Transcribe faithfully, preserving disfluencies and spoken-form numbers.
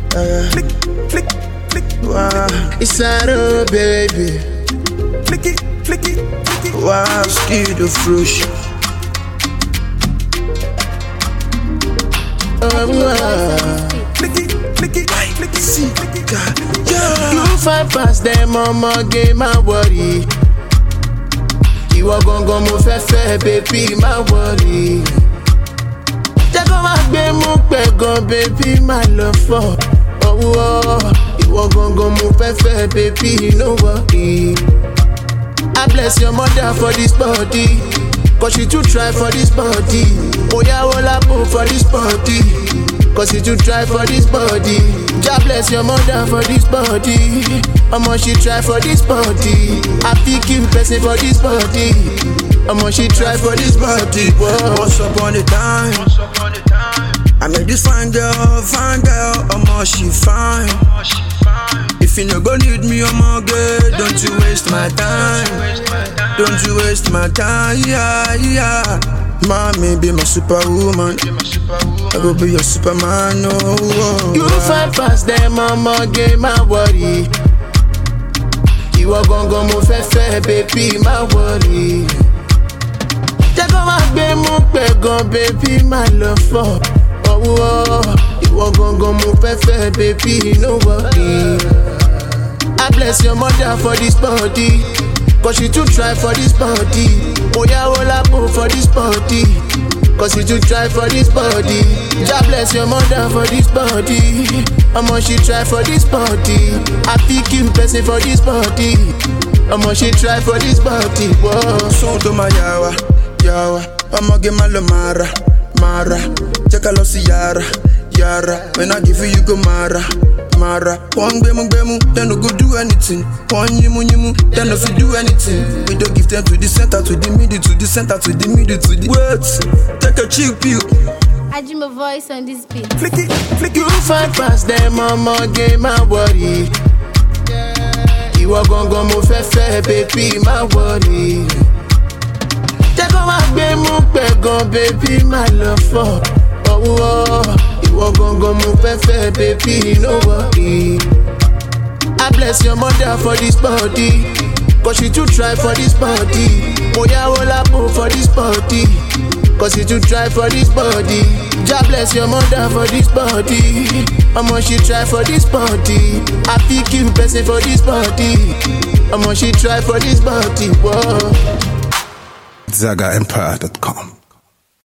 Uh, flick, flick, flick. Wow, it's a baby. Flicky, flicky, flicky. Wow, ski the fruit. Oh, wow. Flicky, flicky, flicky, see, flicky, God. Yeah. You fight past them, mama, game my worry. You are gonna go move fair, baby, my worry. Jago ma gbe mu pegan, baby, my love for. Oh, oh, you are gonna go move fair, baby, no worry. I bless your mother for this body, cause she too try for this body. Oh yeah, all I put for this body, cause she too try for this body. God bless your mother for this body. How much she try for this body? I pick you person for this body. How much she try for this body? Whoa. Once upon a time, I met this fine girl, fine girl. How much she fine? If you no go need me, I'm all good. Don't you waste my time. Don't you waste my time, yeah, yeah. Mommy be my superwoman. I go be your superman, no. Oh, you fight past them, mama, game my worry. You are gonna go move fair, baby, my worry. Jago ma gbe mu pegan, baby, my love for. Oh, oh, you are gonna go move fair, baby, no worry. I bless your mother for this body, cause she too try for this body. Oh yeah, all I put for this body, cause she too try for this body. God bless your mother for this body. How much she try for this body? I pick you person for this body. How much she try for this body? Whoa. So to my yawa, yawa. I'ma get my mara, mara. Check a lossy yara, yara. When I give you, you go mara. Mara, one bemu bemu, then no go do anything. One yimu yimu, then no fit do anything. We don't give them to the center, to the middle, to the center, to the middle, to the words. Take a cheap pill. I do my voice on this beat. Flicky, flicky. You fight past them, mama, game my worry. You are gonna go move fair, baby, my worry. Jago ma gbe mu pegan, baby, my love for. Oh, oh. You are gonna go move fair, baby, no worry. I bless your mother for this body, cause she too try for this body. Oh yeah, all I put for this body, cause she too try for this body. God bless your mother for this body. How much she try for this body? I pick you person for this body. How much she try for this body? Whoa. Zaga Empire dot com